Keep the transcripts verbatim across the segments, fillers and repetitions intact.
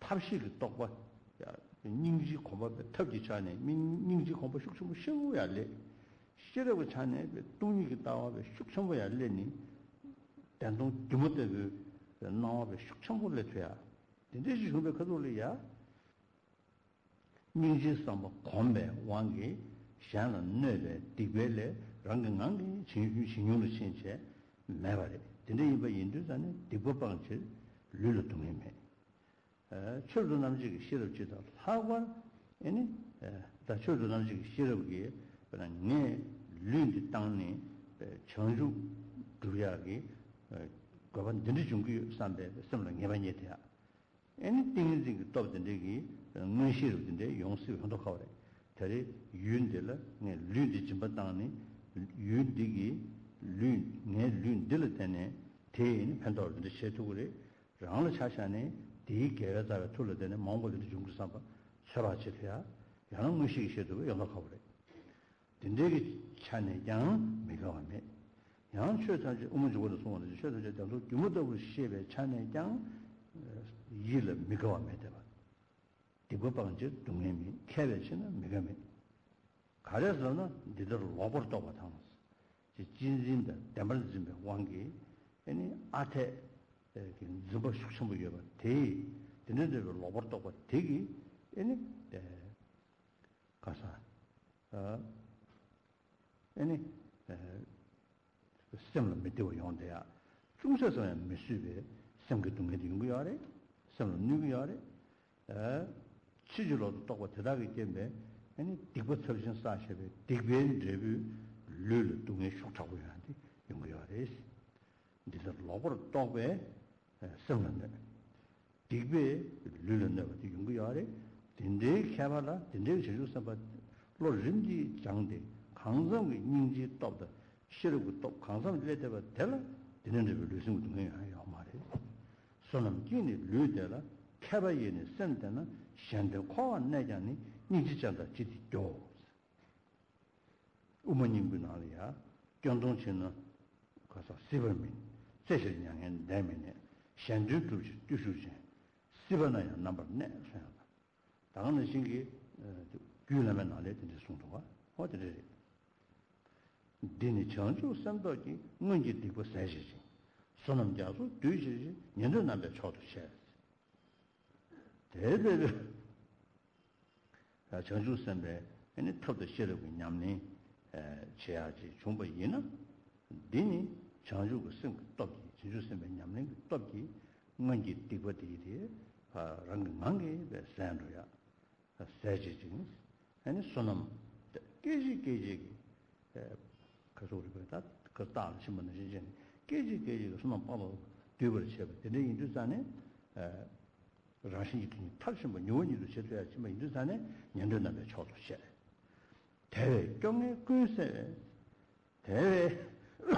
탑식이 똑바 야 닝지 공부 탑지 차네 닝지 공부 숙청 신고야 래 시제라고 차네 동이기 따와be 숙청부야 래니 단동 주못대 그 나와be 숙청부를 돼야 근데지 좀be 그돌이야 닝지 삼바 공배 왕기 샤는 뇌에 디벨레 랑강강이 진유 신용의 신체 매발에 근데 이번 인도산에 디법방치 룰을 통해매 어 철도 남지기 싫어지다 하관 아니 다 철도 남지기 싫어기 그냥 네 륜디 땅에 전주 두야기 그건 드리 중기 삼배 섬랑 예반이 돼야 아니 띵지 또든지 문시로든지 용수 한도하래 다리 윤들 네 륜디 좀 땅에 윤디기 륜, 네 륜, 들 때네, 대인, 팬더를 쉐투그리, 랑을 차샤네, 디 개가자가 둘러대네, 몽골들 중국산바, 셔라치리야, 양은 무식이 쉐투그 연락하고래. 딘데기 차네, 양, 미가와메. 양 쉐타지, 우문주고도 송원을 쉐타지, 당도 규모더블 시에 차네, 양, 일을 미가와메 대봐. 디버방지, 동해미, 캐베치는 미가메. 가려서는 니들 로버를 떠봐, 당했어. 진진다 담발진배 왕기 아니 아테 즈버 숙성부여가 대 되는데로 로버트가 되기 아니 에 가사 어 아니 에 시스템을 메테오 용대야 중세서에 미시베 생각동에 되는 거 알아 생각 누구 알아 에 치주로도 또 대답이 때문에 아니 디버 솔루션 사셔베 디벤 레뷰 룰 동에 쇼타고 해야 돼. 용기가 돼. 이제 로버를 또배 쓰는데. 디베 룰은 내가 용기가 돼. 딘데 캐바라 딘데 제주서 봐. 로림지 장대 강성의 인지 또다. 싫고 또 강성 레데가 될라. 되는데 룰은 동에 해야 말해. 손은 끼니 룰데라. 캐바예는 센데나 샹데 코와 내자니 니지장다 지디죠. 우모님분 아니야. 경동치는 가서 시버민. 제실 양엔 내면에 현주 두시 두수신. 시버나야 넘버 네. 당연히 신기 규라면 알레든지 송도가 어디래. 디니 전주 선도기 문제 되고 사실이. 손남자도 뒤지 년도 남에 쳐도 셔. 대대로 아 전주 선배 아니 톱도 싫어고 냠니 제야지 중보이나 디니 장주고 승 떡이 지주스면 냠는 떡이 뭔지 디버디디 아 랑망게 베산로야 세지진 아니 손음 깨지 깨지 에 가서 우리가 그 다음 신문에 이제 깨지 깨지 손음 빠고 뒤버려 쳐. 근데 인도산에 에 라신이 탈신문 요원이도 제대로야지만 인도산에 년도남에 쳐도 셔. 대외 경에 글쎄 대외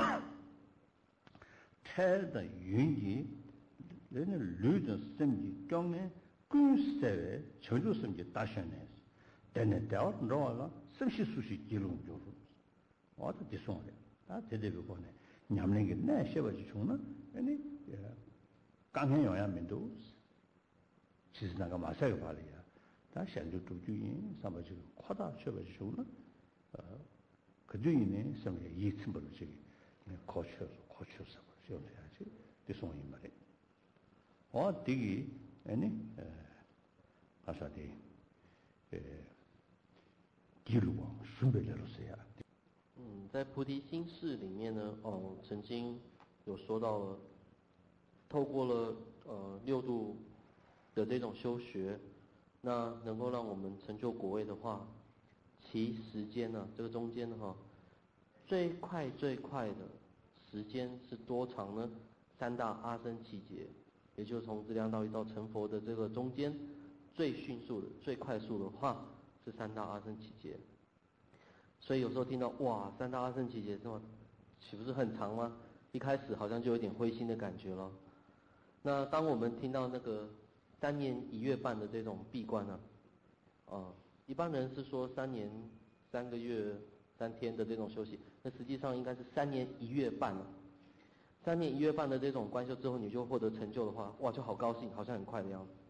태다 윤기 얘는 류든 셈지 경에 글쎄 저주 셈지 다셔네 되네 대어 너가 셈시 수시 기록 줘 어디 뒤송래 다 대대로 보내 냠는 게내 셔버지 중나 아니 강해요야 민도 지스나가 마사가 발이야 다 현주 두주인 사바지 kho다 셔버지 중나 어 그중에 섬에 이층벌을 지기 거쳐서 거쳐서 쉬어야지 뒤송이 말에 어 되게 아니 에 가사디 에 기루고 순별로서야 嗯，在菩提心事里面呢，哦，曾经有说到了，透过了呃六度的这种修学，那能够让我们成就果位的话，其时间呢，这个中间哈、哦，最快最快的时间是多长呢？三大阿僧祇劫，也就是从资粮道一到成佛的这个中间，最迅速的、最快速的话是三大阿僧祇劫。所以有时候听到哇，三大阿僧祇劫这么，岂不是很长吗？一开始好像就有点灰心的感觉了。那当我们听到那个三年一月半的这种闭关呢、啊，啊，一般人是说三年三个月三天的这种休息，那实际上应该是三年一月半了。三年一月半的这种观修之后，你就获得成就的话，哇，就好高兴，好像很快的样子。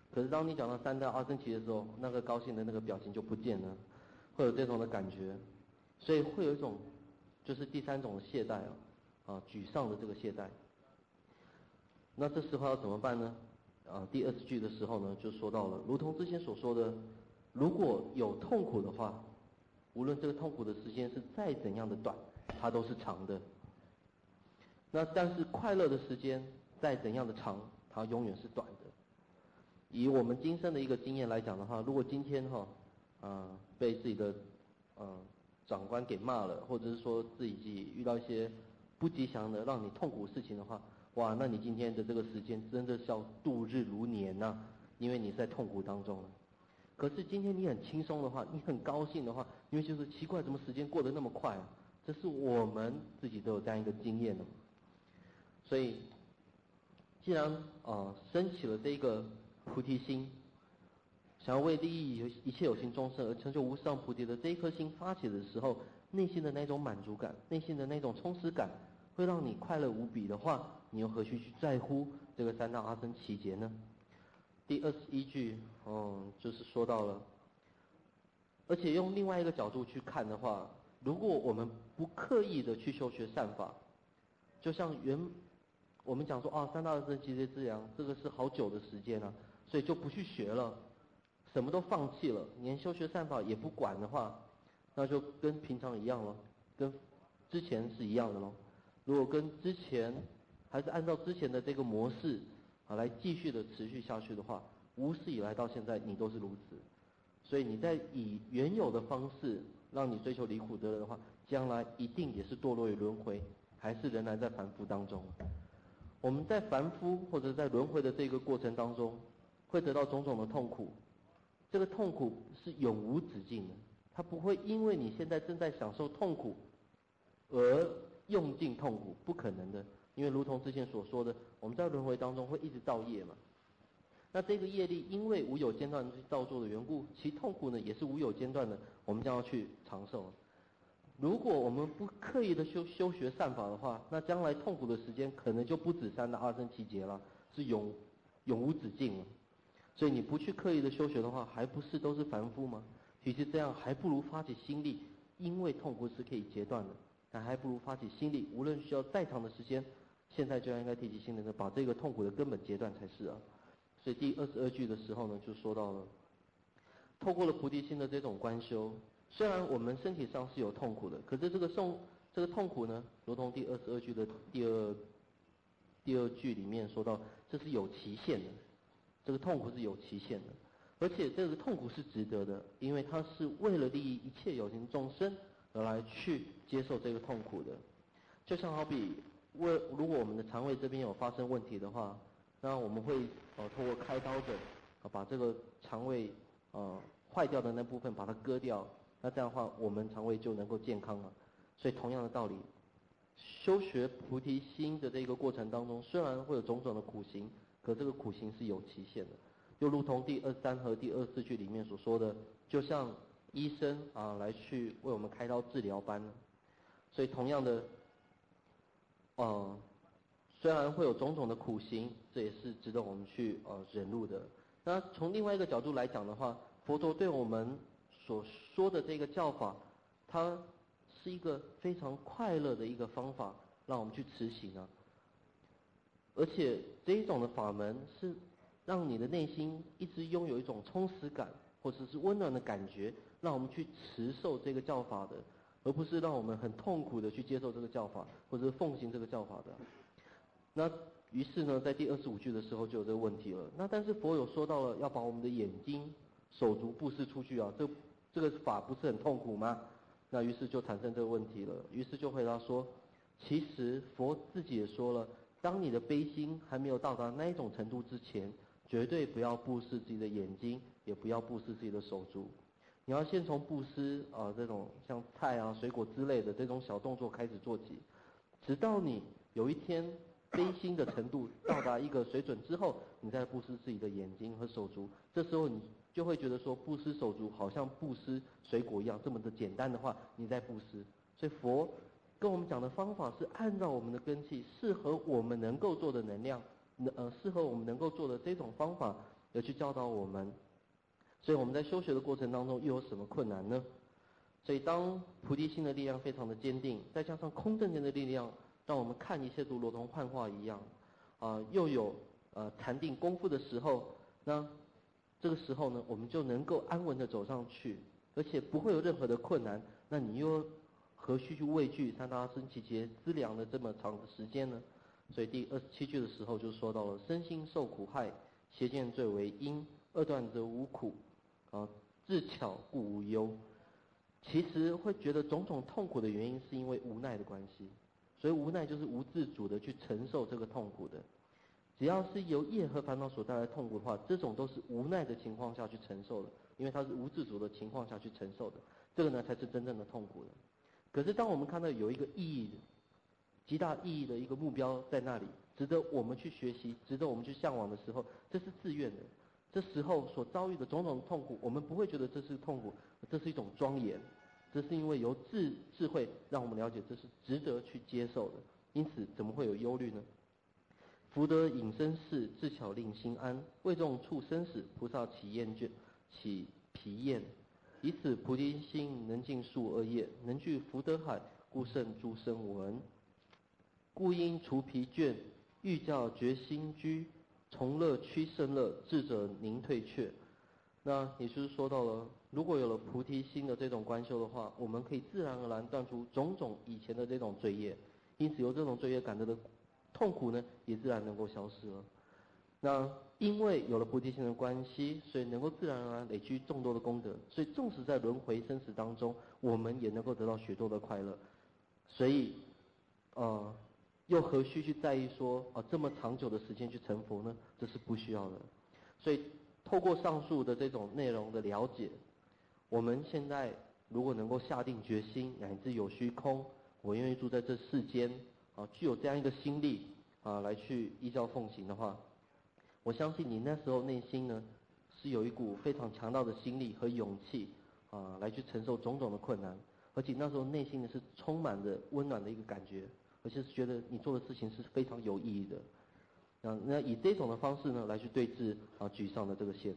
可是当你讲到三大阿僧祇的时候，那个高兴的那个表情就不见了，会有这种的感觉，所以会有一种就是第三种的懈怠啊，啊沮丧的这个懈怠。那这时候要怎么办呢？啊，第二十句的时候呢，就说到了，如同之前所说的，如果有痛苦的话，无论这个痛苦的时间是再怎样的短，它都是长的。那但是快乐的时间再怎样的长，它永远是短的。以我们今生的一个经验来讲的话，如果今天哈，啊被自己的啊长官给骂了，或者是说自己遇到一些不吉祥的让你痛苦的事情的话，哇，那你今天的这个时间真的是要度日如年呐、啊，因为你是在痛苦当中了。可是今天你很轻松的话，你很高兴的话，因为就是奇怪，怎么时间过得那么快啊？这是我们自己都有这样一个经验的。所以，既然啊、呃、升起了这个菩提心，想要为利益一切有情众生而成就无上菩提的这一颗心发起的时候，内心的那种满足感，内心的那种充实感，会让你快乐无比的话，你又何须去在乎这个三大阿僧祇劫呢？第二十一句，嗯，就是说到了，而且用另外一个角度去看的话，如果我们不刻意的去修学善法，就像原我们讲说啊，三大阿僧祇劫之粮，这个是好久的时间啊，所以就不去学了，什么都放弃了，连修学善法也不管的话，那就跟平常一样了，跟之前是一样的咯。如果跟之前还是按照之前的这个模式啊来继续的持续下去的话，无始以来到现在你都是如此。所以你在以原有的方式让你追求离苦得乐的话，将来一定也是堕落于轮回，还是仍然在凡夫当中。我们在凡夫或者在轮回的这个过程当中，会得到种种的痛苦，这个痛苦是永无止境的，它不会因为你现在正在享受痛苦而用尽痛苦，不可能的。因为如同之前所说的，我们在轮回当中会一直造业嘛。那这个业力因为无有间断去造作的缘故，其痛苦呢也是无有间断的，我们将要去长寿。如果我们不刻意的修修学善法的话，那将来痛苦的时间可能就不止三大阿僧祇劫了，是永永无止境了。所以你不去刻意的修学的话，还不是都是凡夫吗？与其这样，还不如发起心力，因为痛苦是可以截断的，但还不如发起心力，无论需要再长的时间，现在就应该提起心来的，把这个痛苦的根本截断才是啊。所以第二十二句的时候呢，就说到了，透过了菩提心的这种观修，虽然我们身体上是有痛苦的，可是这个痛这个痛苦呢，如同第二十二句的第二第二句里面说到，这是有期限的，这个痛苦是有期限的，而且这个痛苦是值得的，因为它是为了利益一切有情众生而来去接受这个痛苦的。就像好比，为如果我们的肠胃这边有发生问题的话，那我们会呃通过开刀的啊把这个肠胃呃坏掉的那部分把它割掉，那这样的话我们肠胃就能够健康了。所以同样的道理，修学菩提心的这个过程当中，虽然会有种种的苦行，可这个苦行是有期限的。又如同第二十三和第二十四句里面所说的，就像医生啊来去为我们开刀治疗般。所以同样的，呃。虽然会有种种的苦行，这也是值得我们去呃忍辱的。那从另外一个角度来讲的话，佛陀对我们所说的这个教法，它是一个非常快乐的一个方法，让我们去持行啊。而且这一种的法门是让你的内心一直拥有一种充实感，或者是温暖的感觉，让我们去持受这个教法的，而不是让我们很痛苦的去接受这个教法，或者是奉行这个教法的。那于是呢，在第二十五句的时候就有这个问题了。那但是佛有说到了要把我们的眼睛、手足布施出去啊，这这个法不是很痛苦吗？那于是就产生这个问题了。于是就回答说，其实佛自己也说了，当你的悲心还没有到达那一种程度之前，绝对不要布施自己的眼睛，也不要布施自己的手足。你要先从布施啊、呃、这种像菜啊、水果之类的这种小动作开始做起，直到你有一天悲心的程度到达一个水准之后，你再布施自己的眼睛和手足，这时候你就会觉得说，布施手足好像布施水果一样这么的简单的话，你再布施。所以佛跟我们讲的方法是按照我们的根器，适合我们能够做的能量，呃，适合我们能够做的这种方法而去教导我们。所以我们在修学的过程当中又有什么困难呢？所以当菩提心的力量非常的坚定，再加上空正见的力量，让我们看一切都如同幻化一样，啊、呃，又有呃禅定功夫的时候，那这个时候呢，我们就能够安稳的走上去，而且不会有任何的困难。那你又何须去畏惧三大生其劫资粮的这么长的时间呢？所以第二十七句的时候就说到了身心受苦害，邪见最为因，二断则无苦，啊，智巧故无忧。其实会觉得种种痛苦的原因，是因为无奈的关系。所以无奈就是无自主的去承受这个痛苦的。只要是由业和烦恼所带来的痛苦的话，这种都是无奈的情况下去承受的，因为它是无自主的情况下去承受的，这个呢才是真正的痛苦的。可是当我们看到有一个意义的、极大意义的一个目标在那里，值得我们去学习，值得我们去向往的时候，这是自愿的。这时候所遭遇的种种痛苦，我们不会觉得这是痛苦，这是一种庄严，这是因为由智智慧让我们了解这是值得去接受的，因此怎么会有忧虑呢？福德隐生事，智巧令心安。为众处生死，菩萨起厌倦，起疲厌。以此菩提心，能尽数恶业，能具福德海，故胜诸声闻。故应除疲倦，欲教决心居，从乐趋胜乐，智者宁退却。那也就是说到了，如果有了菩提心的这种观修的话，我们可以自然而然断除种种以前的这种罪业，因此由这种罪业感到的痛苦呢，也自然能够消失了。那因为有了菩提心的关系，所以能够自然而然累积众多的功德，所以纵使在轮回生死当中，我们也能够得到许多的快乐。所以，呃，又何须去在意说啊、呃、这么长久的时间去成佛呢？这是不需要的。所以透过上述的这种内容的了解，我们现在如果能够下定决心，乃至有虚空，我愿意住在这世间啊，具有这样一个心力啊，来去依教奉行的话，我相信你那时候内心呢，是有一股非常强大的心力和勇气啊，来去承受种种的困难，而且那时候内心呢是充满着温暖的一个感觉，而且是觉得你做的事情是非常有意义的。啊，那以这种的方式呢，来去对治啊沮丧的这个现